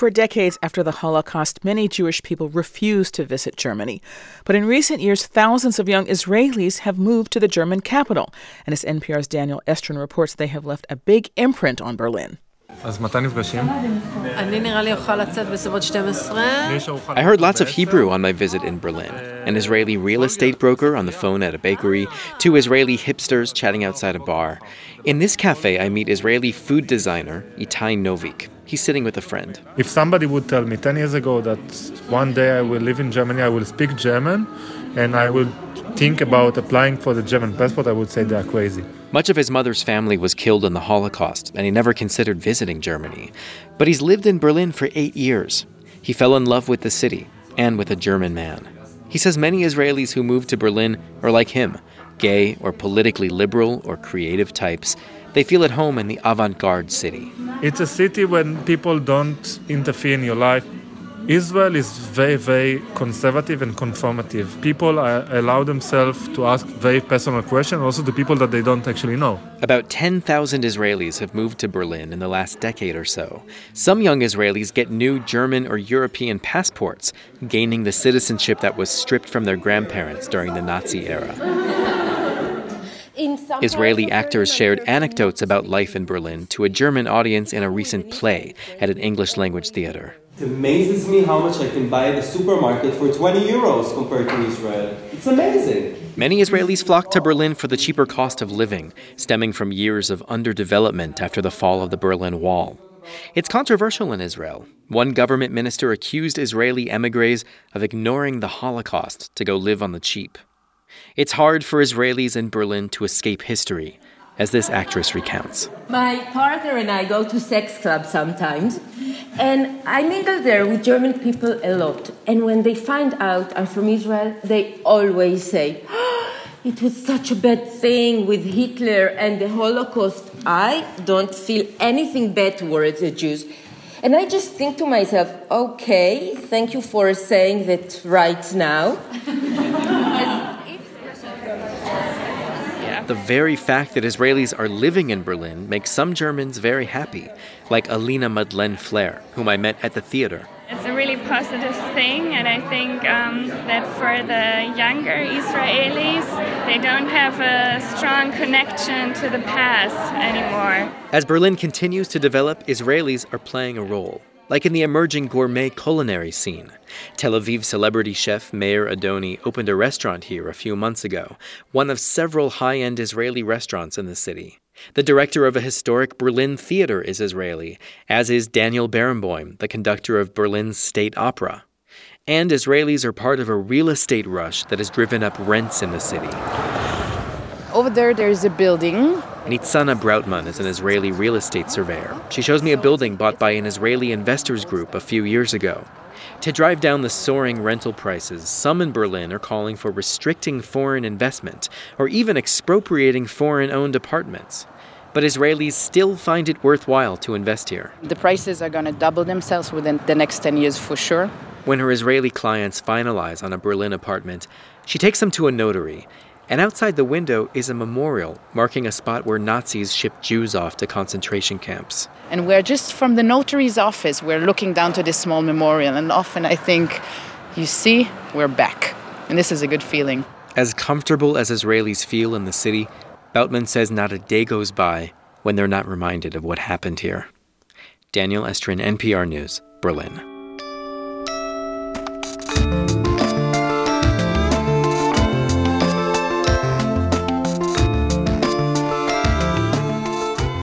For decades after the Holocaust, many Jewish people refused to visit Germany. But in recent years, thousands of young Israelis have moved to the German capital. And as NPR's Daniel Estrin reports, they have left a big imprint on Berlin. I heard lots of Hebrew on my visit in Berlin. An Israeli real estate broker on the phone at a bakery, 2 Israeli hipsters chatting outside a bar. In this cafe, I meet Israeli food designer Itai Novik. He's sitting with a friend. If somebody would tell me 10 years ago that one day I will live in Germany, I will speak German, and I will think about applying for the German passport, I would say they are crazy. Much of his mother's family was killed in the Holocaust, and he never considered visiting Germany. But he's lived in Berlin for 8 years. He fell in love with the city and with a German man. He says many Israelis who moved to Berlin are like him, gay or politically liberal or creative types. They feel at home in the avant-garde city. It's a city when people don't interfere in your life. Israel is very, very conservative and conformative. People allow themselves to ask very personal questions, also to people that they don't actually know. About 10,000 Israelis have moved to Berlin in the last decade or so. Some young Israelis get new German or European passports, gaining the citizenship that was stripped from their grandparents during the Nazi era. Israeli actors shared anecdotes about life in Berlin to a German audience in a recent play at an English-language theater. It amazes me how much I can buy at the supermarket for 20 euros compared to Israel. It's amazing. Many Israelis flock to Berlin for the cheaper cost of living, stemming from years of underdevelopment after the fall of the Berlin Wall. It's controversial in Israel. One government minister accused Israeli emigres of ignoring the Holocaust to go live on the cheap. It's hard for Israelis in Berlin to escape history, as this actress recounts. My partner and I go to sex clubs sometimes, and I mingle there with German people a lot. And when they find out I'm from Israel, they always say, it was such a bad thing with Hitler and the Holocaust. I don't feel anything bad towards the Jews. And I just think to myself, okay, thank you for saying that right now. The very fact that Israelis are living in Berlin makes some Germans very happy, like Alina Madeleine Flair, whom I met at the theater. It's a really positive thing, and I think that for the younger Israelis, they don't have a strong connection to the past anymore. As Berlin continues to develop, Israelis are playing a role, like in the emerging gourmet culinary scene. Tel Aviv celebrity chef Meir Adoni opened a restaurant here a few months ago, one of several high-end Israeli restaurants in the city. The director of a historic Berlin theater is Israeli, as is Daniel Barenboim, the conductor of Berlin's State Opera. And Israelis are part of a real estate rush that has driven up rents in the city. Over there is a building. Nitzana Brautman is an Israeli real estate surveyor. She shows me a building bought by an Israeli investors group a few years ago. To drive down the soaring rental prices, some in Berlin are calling for restricting foreign investment or even expropriating foreign-owned apartments. But Israelis still find it worthwhile to invest here. The prices are going to double themselves within the next 10 years for sure. When her Israeli clients finalize on a Berlin apartment, she takes them to a notary. And outside the window is a memorial marking a spot where Nazis shipped Jews off to concentration camps. And we're just from the notary's office, we're looking down to this small memorial. And often I think, you see, we're back. And this is a good feeling. As comfortable as Israelis feel in the city, Brautman says not a day goes by when they're not reminded of what happened here. Daniel Estrin, NPR News, Berlin.